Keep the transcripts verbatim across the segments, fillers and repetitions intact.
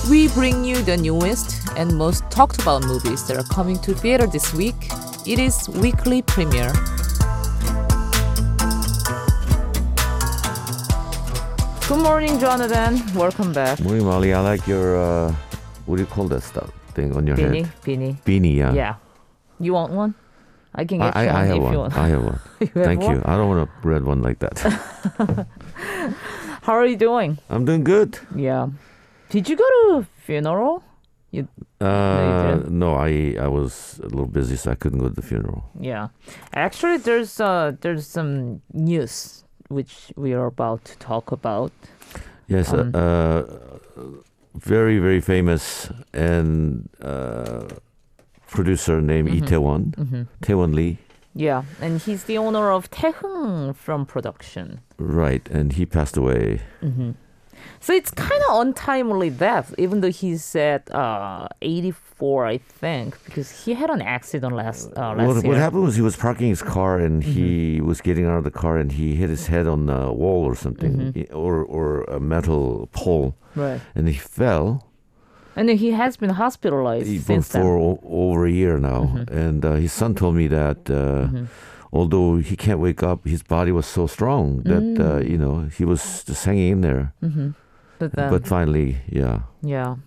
We bring you the newest and most talked about movies that are coming to theater this week. It is weekly premiere. Good morning, Jonathan. Welcome back. Morning, Molly. I like your, uh, what do you call that stuff thing on your Beanie, head? beanie. Beanie, yeah. Yeah. You want one? I can get I, you I, one I have if one. you want. I have one. You have Thank one? you. I don't want a red one like that. How are you doing? I'm doing good. Yeah. Did you go to a funeral? You, Uh, didn't? no, I I was a little busy, so I couldn't go to the funeral. yeah. Actually, there's uh, there's some news which we are about to talk about. Yes, Um, uh, uh, very, very famous and uh, producer named Mhm. Lee Tae-won, hmm Tae-won Lee. Yeah, and he's the owner of Taehyung Film Production. Right, and he passed away. hmm So it's kind of untimely death, even though he's at uh, eighty-four, I think, because he had an accident last uh, last What, year. what happened was he was parking his car and he was getting out of the car and he hit his head on a wall or something, Mhm. or or a metal pole, Right, and he fell. and then he has been hospitalized He since for then. o- over a year now, Mhm. and uh, his son told me that uh, Mhm. although he can't wake up, his body was so strong that uh, Mm. you know he was just hanging in there. hmm But then, But finally, yeah. yeah.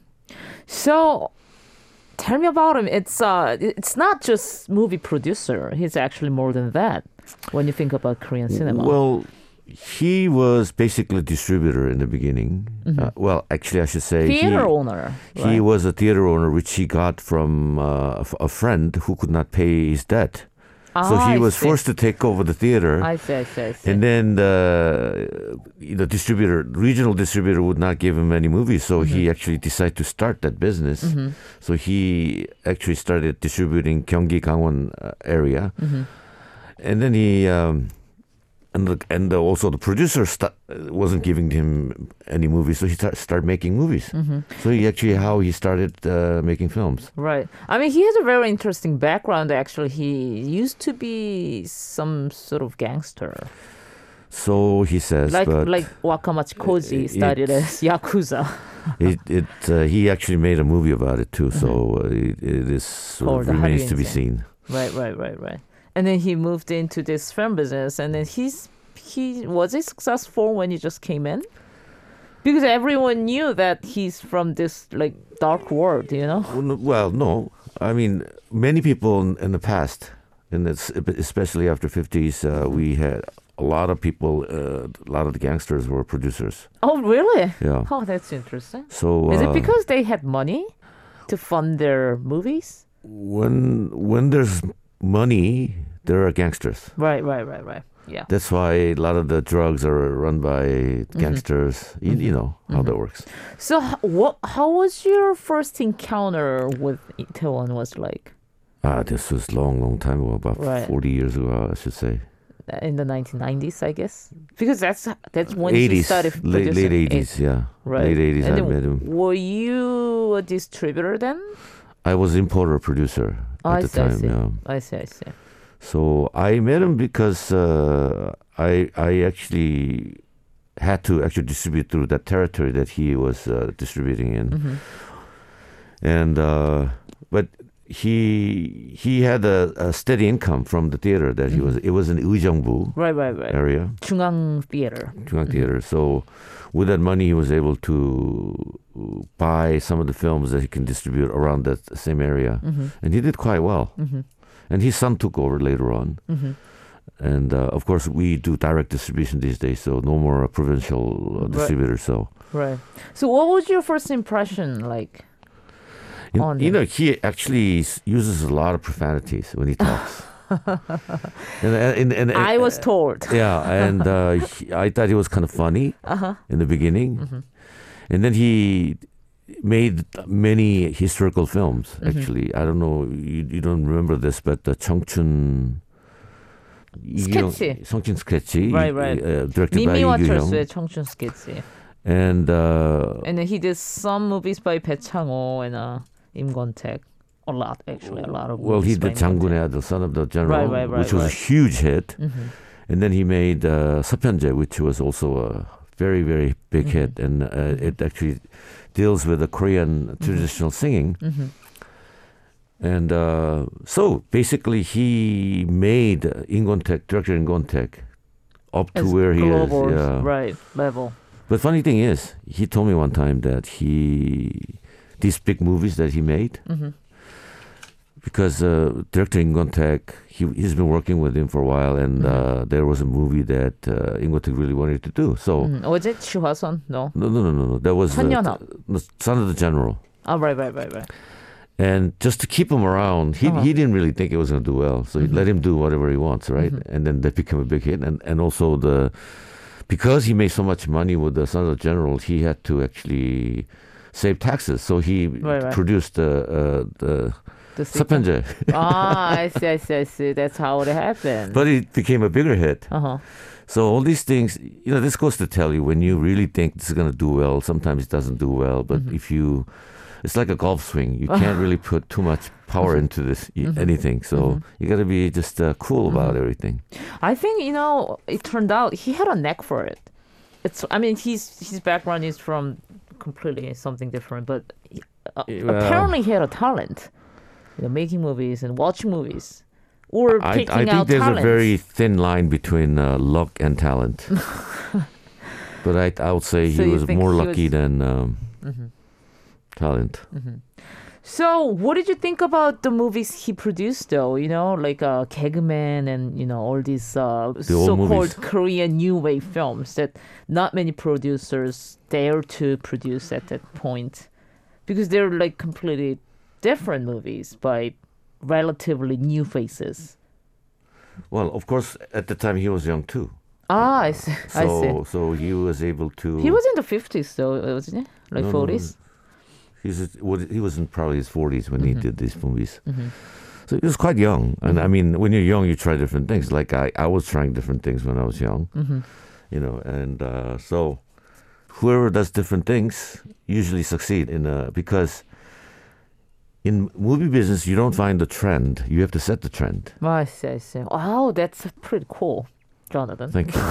So, tell me about him. It's uh, it's not just movie producer. He's actually more than that. When you think about Korean cinema. Well, he was basically a distributor in the beginning. Mhm. Uh, well, actually, I should say theater he, owner. he right? was a theater owner, which he got from uh, a f- a friend who could not pay his debt. So Ah, I he was see. forced to take over the theater. I see, I see, I see. And then the the distributor, regional distributor, would not give him any movies, so he actually decided to start that business. Mhm. So he actually started distributing Gyeonggi Gangwon uh, area, Mhm. and then he um, and the, and the, also the producer sta- wasn't giving him any movies, so he start, started making movies. Mhm. So he actually how he started uh, making films. Right. I mean, he has a very interesting background, actually. He used to be some sort of gangster. So he says, Like but like Wakamachi Koji it- started as Yakuza. it, it uh, he actually made a movie about it too. So uh, it, it is Called sort of remains to be Haruinsen. seen. Right, right, right, right. And then he moved into this film business, and then he's he was he successful when he just came in? Because everyone knew that he's from this like dark world, you know? Well, no- Well, no, I mean many people in, in the past, and it's especially after fifties, uh, we had a lot of people. Uh, a lot of the gangsters were producers. Oh, really? Yeah. Oh, that's interesting. So Is it uh, because they had money to fund their movies? when when there's money, there are gangsters. Right, right, right, right. Yeah. That's why a lot of the drugs are run by gangsters. You, you know how that works. So, h- what? How was your first encounter with Itaewon? Was like Ah, this was long, long time ago, about Right. forty years ago, I should say. in the nineteen nineties, I guess, because that's that's when he eighties, started late, producing. late eighties, yeah. Right. Late eighties, And I then met him. Were you a distributor then? I was importer producer Oh, I at the see, I time. see. Yeah. I see, I see. So I met him because uh, I I actually had to actually distribute through that territory that he was uh, distributing in, Mhm. and uh, but he he had a, a steady income from the theater that he was. It was in Ujeongbu Right, right, right. area, 중앙 theater. 중앙 Theater. So with that money, he was able to buy some of the films that he can distribute around that same area, Mhm. and he did quite well. Mhm. And his son took over later on. Mhm. And uh, of course, we do direct distribution these days, so no more uh, provincial uh, Right. distributors. So, Right. So, what was your first impression like? you, On you him. know, he actually s- uses a lot of profanities when he talks. and, and, and, and, I was told. yeah, and uh, he, I thought he was kind of funny Uh-huh. in the beginning, Mm-hmm. and then he made many historical films. Mm-hmm. Actually, I don't know, you, you don't remember this, but the 청춘 스케치. 청춘 sketchy, Right, right. Uh, directed by 미미와 Lee 철수의 Gyu-hyung. 청춘 스케치. And uh, And then he did some movies by 배창호 and uh, 임권택. A lot, actually, a lot of well, he movies by did 장군의 임권택. 아들, Son of the General, Right, right, right, which was right. a huge hit. Mhm. And then he made uh, 서편제, which was also a very very big Mm-hmm. hit, and uh, it actually deals with the Korean traditional singing. Mm-hmm. And uh, so basically, he made uh, Ingontek, director Ingontek, up to As where he is. global, Yeah. right, level. But funny thing is, he told me one time that he these big movies that he made, Mm-hmm. because uh, director Ingontek, he he's been working with him for a while, and Mm-hmm. uh, there was a movie that uh, Ingontek really wanted to do. So Mm-hmm. Was it Shuhason? No. no, no, no, no, no. That was uh, 천년합. the Son of the General. Oh, right, right, right, right. And just to keep him around, he Uh-huh. he didn't really think it was going to do well, so he Mhm. let him do whatever he wants, right? Mhm. And then that became a big hit, and and also the because he made so much money with the Son of the General, he had to actually save taxes, so he Right, right. produced the uh, the The sequel? Sepenje, Ah, I see, I see, I see. That's how it happened. but it became a bigger hit. uh-huh. So all these things, you know, this goes to tell you when you really think this is going to do well, sometimes it doesn't do well. But Mhm. if you, it's like a golf swing. You can't really put too much power into this y- Mhm. anything. So Mhm. you got to be just uh, cool about everything. I think, you know, it turned out he had a neck for it. It's, I mean, he's, his background is from completely something different, but he, uh, Well- apparently he had a talent. You know, making movies and watching movies. Or I, picking I think out there's talents. a very thin line between uh, luck and talent. But I, I would say So he you was think more he lucky was- than um, Mhm. talent. So, what did you think about the movies he produced, though? You know, like uh, Kegman and you know all these uh, old so-called movies. Korean new wave films that not many producers dare to produce at that point, because they're like completely different movies by relatively new faces. Well, of course, at the time he was young too. Ah, I see. I see. So so he was able to. He was in the fifties, though, wasn't he? Like No, no, no. forties. He's what- he was in probably his forties when Mm-hmm. he did these movies. So he was quite young. And I mean, when you're young, you try different things. Like I, I was trying different things when I was young, Mm-hmm. you know. And uh, so whoever does different things usually succeed in uh, because in movie business you don't find the trend. You have to set the trend. I see. I see. Wow, that's pretty cool, Jonathan. Thank you.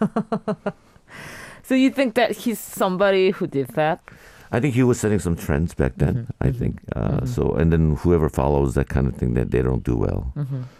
So you think that he's somebody who did that? I think he was setting some trends back then. Mm-hmm. I think uh, so. And then whoever follows that kind of thing, that they don't do well.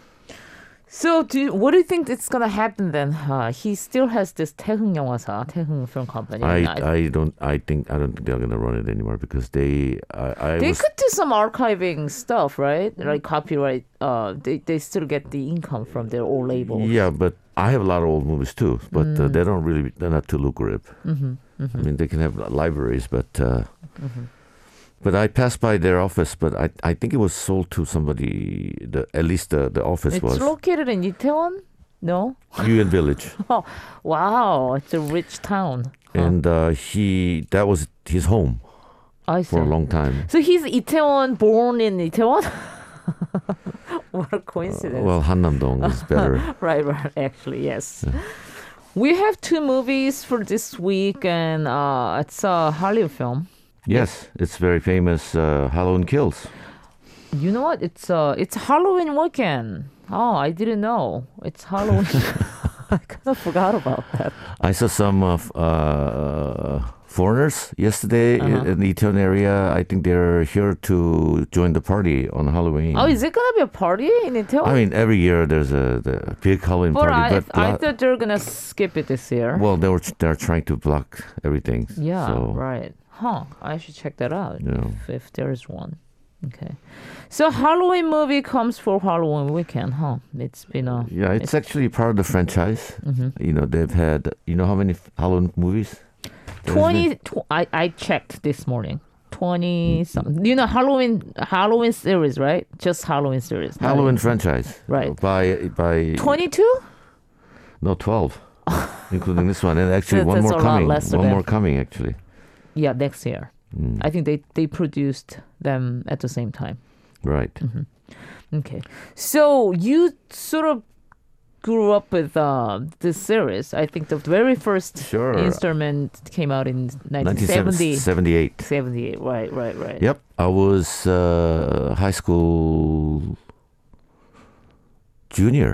So do you, what do you think is gonna happen then? Uh, he still has this 태흥 영화사, 태흥 Film Company. I, and I don't I think I don't think they're gonna run it anymore because they I, I they was could do some archiving stuff, right? Like copyright. Uh, they they still get the income from their old labels. yeah, but I have a lot of old movies too, but uh, Mm. they don't really they're not too lucrative. Mm-hmm. I mean, they can have libraries, but uh, but I passed by their office, but I I think it was sold to somebody. The at least the the office It's was located in Itaewon. No. Yuen Village, Oh, wow! It's a rich town. Huh. and uh, he that was his home I see. for a long time. So he's Itaewon, born in Itaewon. What a coincidence! Well, Hannam-dong is better. Right, right. Actually, yes. We have two movies for this week, and uh, it's a Hollywood film. Yes, it's very famous. Uh, Halloween Kills. You know what? It's uh, it's Halloween weekend. Oh, I didn't know. It's Halloween. I kind of forgot about that. I saw some of uh, foreigners yesterday Uh-huh. in the Itaewon area. I think they're here to join the party on Halloween. Oh, is it gonna be a party in Itaewon? I mean, every year there's a the big Halloween but party, I, but I la- thought they're gonna skip it this year. well, they were they're trying to block everything. yeah, so, right. Huh. I should check that out. You know. If, if there's one. Okay. So Halloween movie comes for Halloween weekend, huh? It's been a Yeah, it's actually part of the franchise. Mhm. You know, they've had. You know how many f- Halloween movies? There's twenty. been- Tw- I I checked this morning. Twenty something. You know Halloween Halloween series, right? Just Halloween series. not Halloween even- franchise. Right. By by. Twenty-two. No, twelve, including this one, and actually That- one that's more a lot coming. less than One that. more coming, actually. Yeah, next year. Mm, I think they they produced them at the same time. right. Okay. So you sort of grew up with uh, this series. I think the very first Sure. instrument came out in nineteen seventy. nineteen seventy-eight. seventy-eight. Right, right, right. Yep, I was uh, high school junior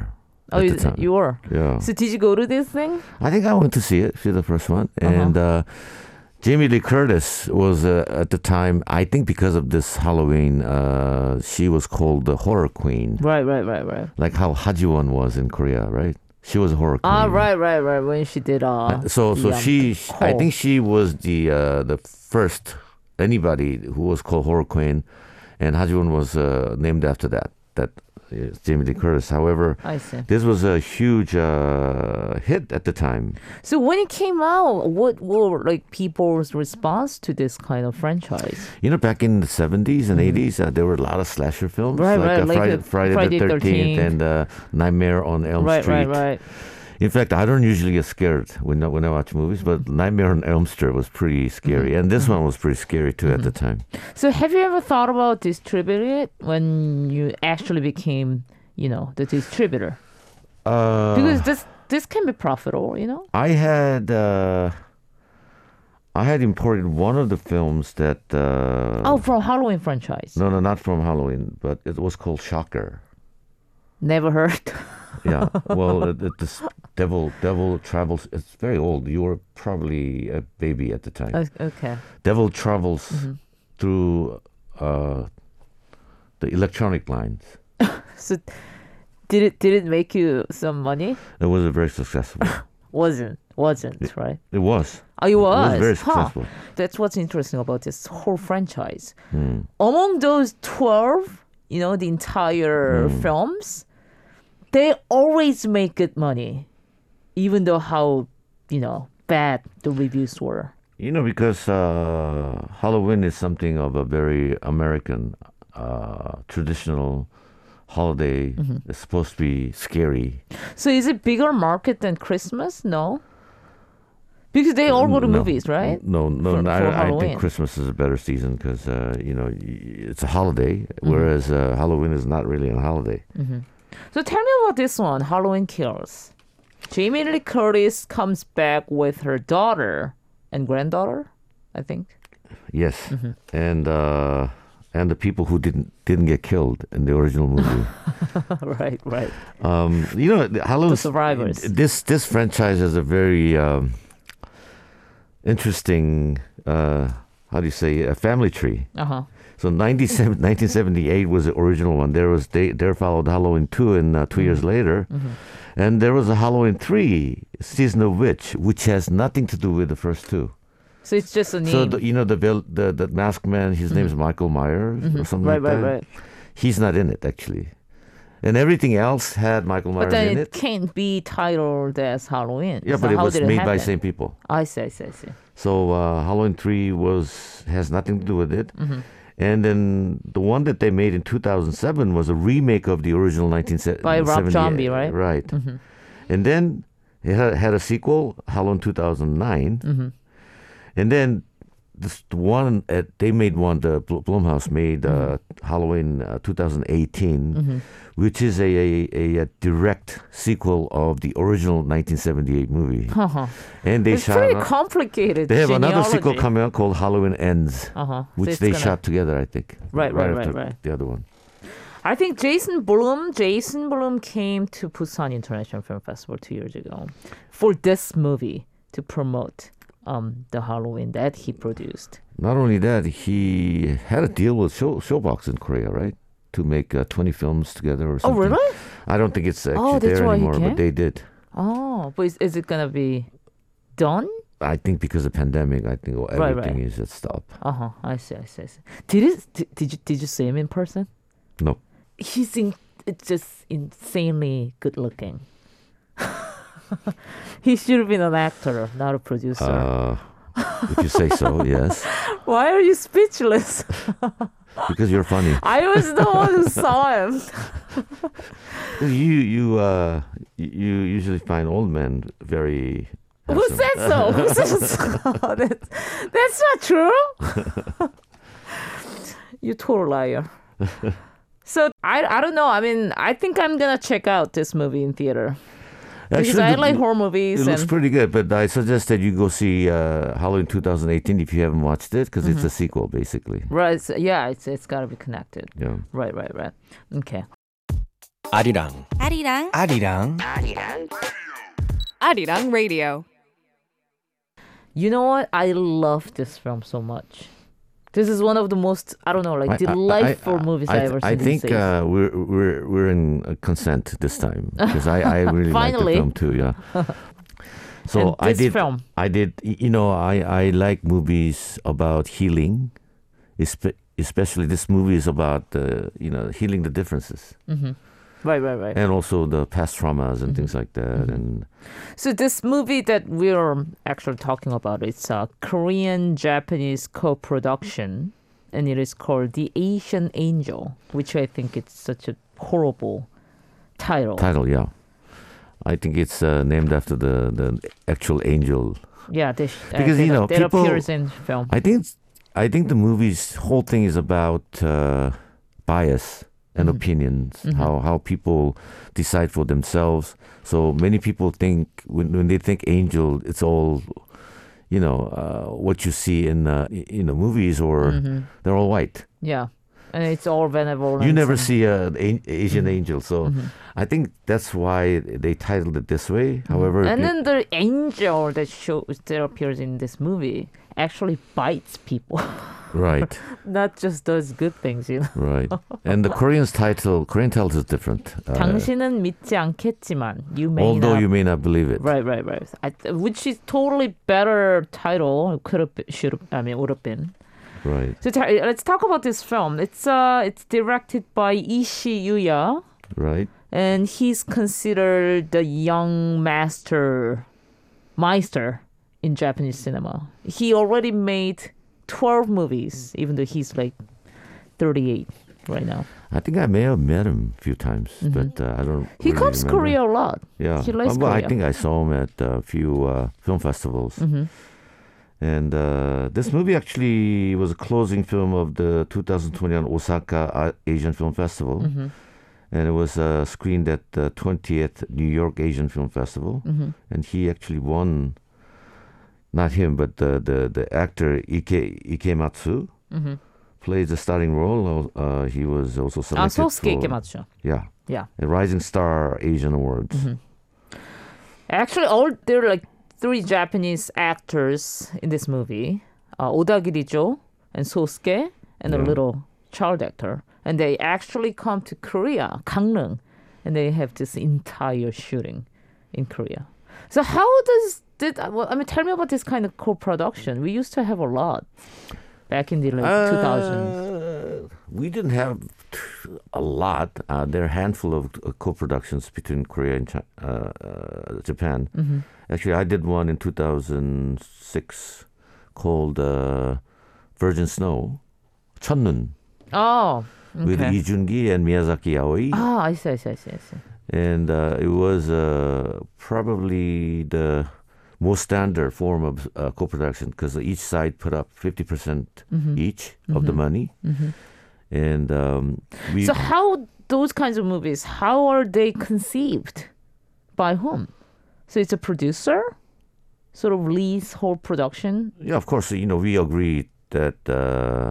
Oh, at you, the time. you were. Yeah. So did you go to this thing? I think I went to see it, see the first one. And uh, Jamie Lee Curtis was, uh, at the time, I think because of this Halloween, uh, she was called the horror queen. Right, right, right, right. Like how Hajiwon was in Korea, right? She was a horror queen. Ah, right, right, right. When she did uh, Uh, so so the, um, she, I Hole. think she was the uh, the first anybody who was called horror queen, and Hajiwon was uh, named after that. That is Jamie Lee Curtis. However, I see. this was a huge uh, hit at the time. So when it came out, what were like people's response to this kind of franchise? You know, back in the seventies and eighties, uh, there were a lot of slasher films, Mm-hmm. Right, like, right, uh, like, Friday, uh, Friday, Friday the thirteenth thirteenth. and uh, Nightmare on Elm Right, Street. right, right. In fact, I don't usually get scared when I, when I watch movies, but Nightmare on Elm Street was pretty scary, Mm-hmm. and this one was pretty scary too at the time. So have you ever thought about distributing it when you actually became, you know, the distributor? Uh, Because this this can be profitable, you know? I had uh, I had imported one of the films that uh, Oh, from Halloween franchise. no no not from Halloween, but it was called Shocker. Never heard. Yeah, well, it, it, this Devil Devil Travels. It's very old. You were probably a baby at the time. O- okay. Devil travels Mm-hmm. through uh, the electronic lines. So did it did it make you some money? It was a very successful. Wasn't. Wasn't, right? It was. Oh, it was. It was very Huh. successful. That's what's interesting about this whole franchise. Hmm. Among those twelve, you know, the entire Hmm. films, they always make good money, even though how, you know, bad the reviews were. You know, because uh, Halloween is something of a very American, uh, traditional holiday. Mm-hmm. It's supposed to be scary. So is it bigger market than Christmas? No. Because they all go to No. movies, right? No, no, For- no, for I, I Halloween. think Christmas is a better season because, uh, you know, y- it's a holiday, Mm-hmm. whereas uh, Halloween is not really a holiday. So tell me about this one, Halloween Kills. Jamie Lee Curtis comes back with her daughter and granddaughter, I think. Yes, Mm-hmm. and uh, and the people who didn't didn't get killed in the original movie. right, right. um, you know, the Halloween. The survivors. This this franchise has a very um, interesting. Uh, how do you say a family tree? Uh huh. So nineteen seventy-eight was the original one. There was they there followed Halloween two, and uh, two years later, and there was a Halloween three, Season of Witch, which has nothing to do with the first two. So it's just a name. So the, you know the vil- the the masked man, his name is Michael Myers or something right, like right, that. right. He's not in it actually, and everything else had Michael Myers But then in it it. can't be titled as Halloween. Yeah, So but it how was did it made by happen? same people. I see, I see, I see. So uh, Halloween three was has nothing to do with it. Mm-hmm. And then the one that they made in two thousand seven was a remake of the original nineteen seventy-eight. By Rob Zombie, right? Right. Mm-hmm. And then it had, had a sequel, Halloween two thousand nine. Mm-hmm. And then this one, at, they made one, the Bl- Blumhouse made uh, Halloween uh, twenty eighteen, Mm-hmm. which is a, a, a direct sequel of the original nineteen seventy-eight movie. Uh-huh. And they It's shot. pretty ano- complicated. they have another genealogy. sequel coming out called Halloween Ends, Uh-huh. So which it's they gonna- shot together, I think. Right, right, right, after right. The other one. I think Jason Blum, Jason Blum came to Busan International Film Festival two years ago for this movie to promote um, the Halloween that he produced. Not only that, he had a deal with Show, Showbox in Korea, right? To make uh, twenty films together or Oh, something. really? I don't think it's actually Oh, that's there why he anymore, came? but they did. Oh, but is, is it gonna be done? I think because of pandemic, I think oh, Right, everything right. is at stop. Uh huh. I see. I see. I see. Did it? Did, did you did you see him in person? No. He's in, it's just insanely good looking. He should have been an actor, not a producer. Uh, if you say so, yes. Why are you speechless? Because you're funny. I was the one who saw him. You you uh you usually find old men very. Who handsome. said so? Who said so? That's, that's not true. You total liar. So I, I don't know. I mean, I think I'm gonna check out this movie in theater because Actually, I the- like horror It movies. looks And pretty good, but I suggest that you go see uh, Halloween twenty eighteen if you haven't watched it, because it's a sequel, basically. right, so, yeah, it's it's gotta be connected. Yeah. Right, right, right. Okay. 아리랑 아리랑 아리랑 아리랑 radio. You know what? I love this film so much. This is one of the most, I don't know, like delightful movies I, I ever seen. I think these days. uh, we're we're we're in uh, consent this time because I, I really like the Finally. film too. Yeah. So And I this did. film. I did. You know, I I like movies about healing, espe- especially this movie is about uh, you know healing the differences Right, right, right. and also the past traumas and things like that. And So this movie that we're actually talking about, it's a Korean-Japanese co-production, and it is called The Asian Angel, which I think it's such a horrible title. title, yeah. I think it's uh, named after the the actual angel. Yeah, this, uh, Because, you that, know, that people- appears in film. I think it's- I think the movie's whole thing is about uh, bias and opinions, how how people decide for themselves. So many people think when, when they think angel, it's all, you know, uh, what you see in uh, in the movies, or they're all white. Yeah, and it's all benevolent. You never and- see an a- Asian angel, so I think that's why they titled it this way. However, And it- then the angel that shows that appears in this movie actually bites people, right, not just does good things. You know. right, and the Korean's title, Korean title is different. Uh, 당신은 믿지 않겠지만 you may although not. you may not believe it. Right, right, right. I, which is totally better title. Could have, should have. I mean, would have been. Right. So ta- let's talk about this film. It's uh, it's directed by Ishii Yuya, Right. and he's considered the young master, meister in Japanese cinema. He already made twelve movies, even though he's like thirty-eight right now. I think I may have met him a few times, but uh, I don't. He really comes to remember. Korea a lot. Yeah. He likes Uh, well, I Korea. think I saw him at a few uh, film festivals. And uh, this movie actually was a closing film of the two thousand twenty-one Osaka uh, Asian Film Festival. And it was uh, screened at the twentieth New York Asian Film Festival. And he actually won, not him, but the, the, the actor Ike, Ikematsu plays the starting role. Uh, he was also 아, selected 소스케 for, 맞죠? yeah, Yeah. a Rising Star Asian Awards. Actually, all there are like three Japanese actors in this movie: uh, Oda Girijo and Sosuke, and a Yeah. little child actor. And they actually come to Korea, Gangneung, and they have this entire shooting in Korea. So how does did well, I mean? Tell me about this kind of co-production. We used to have a lot back in the like, two thousands. Uh, we didn't have a lot. Uh, there are a handful of uh, co-productions between Korea and Chi- uh, uh, Japan. Actually, I did one in two thousand six called uh, Virgin Snow, 첫눈, Oh, with okay. Lee Jun-gi and Miyazaki Aoi. Ah, I see, I see, I see, I see. And uh, it was uh, probably the most standard form of uh, co-production because each side put up fifty percent each of the money. And um, we So how those kinds of movies, how are they conceived? By whom? So it's a producer, sort of leads whole production. yeah, of course, you know, we agreed that uh,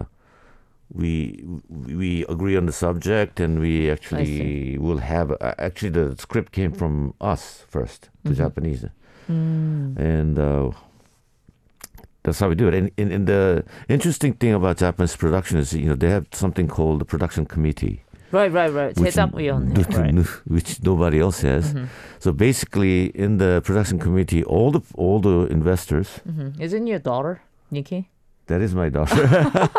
we we agree on the subject, and we actually will have. Uh, actually, the script came from us first, the Japanese, and uh, that's how we do it. And, and, and the interesting thing about Japanese production is, you know, they have something called the production committee. Right, right, right. which, 제작위원회. Right. which nobody else has. So basically, in the production committee, all the all the investors. Mhm. Isn't your daughter, Nikki? That is my daughter.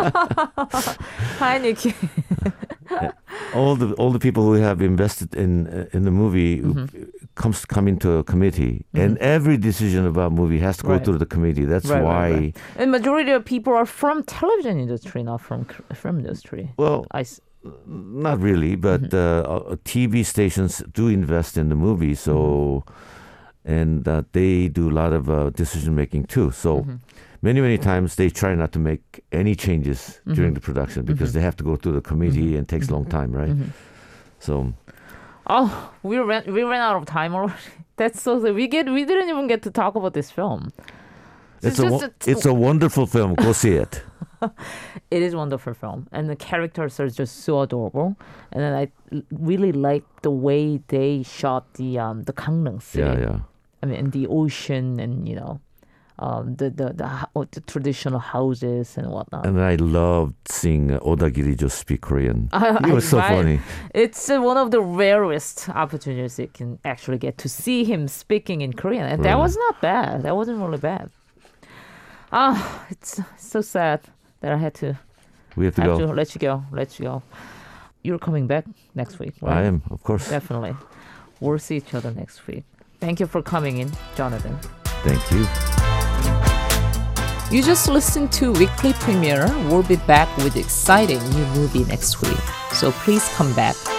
Hi, Nikki. all the all the people who have invested in uh, in the movie comes come into a committee, and every decision about movie has to go Right. through the committee. That's Right, why. right, right. And majority of people are from television industry, not from cr- film industry. Well, I s- not really, but uh, uh, T V stations do invest in the movie, so and uh, they do a lot of uh, decision making too. So many many times they try not to make any changes during the production because they have to go through the committee and it takes a long time, right? So Oh, we ran we ran out of time already. That's so sad. We get we didn't even get to talk about this film. So it's a wo- just it's a wonderful film. Go see it. It is a wonderful film, and the characters are just so adorable. And then I l- really like the way they shot the um the Gangneung City. Yeah, yeah. I mean, and the ocean, and you know, um the the the, ho- the traditional houses and whatnot. And I loved seeing uh, Oda Girijo speak Korean. I- It was so right. funny. It's uh, one of the rarest opportunities you can actually get to see him speaking in Korean, and that Really? was not bad. That wasn't really bad. Ah, it's so sad that I had to We have to have go. to let you go. Let you go. You're coming back next week, right? I am, of course. Definitely. We'll see each other next week. Thank you for coming in, Jonathan. Thank you. You just listened to Weekly Premiere. We'll be back with exciting new movie next week. So please come back.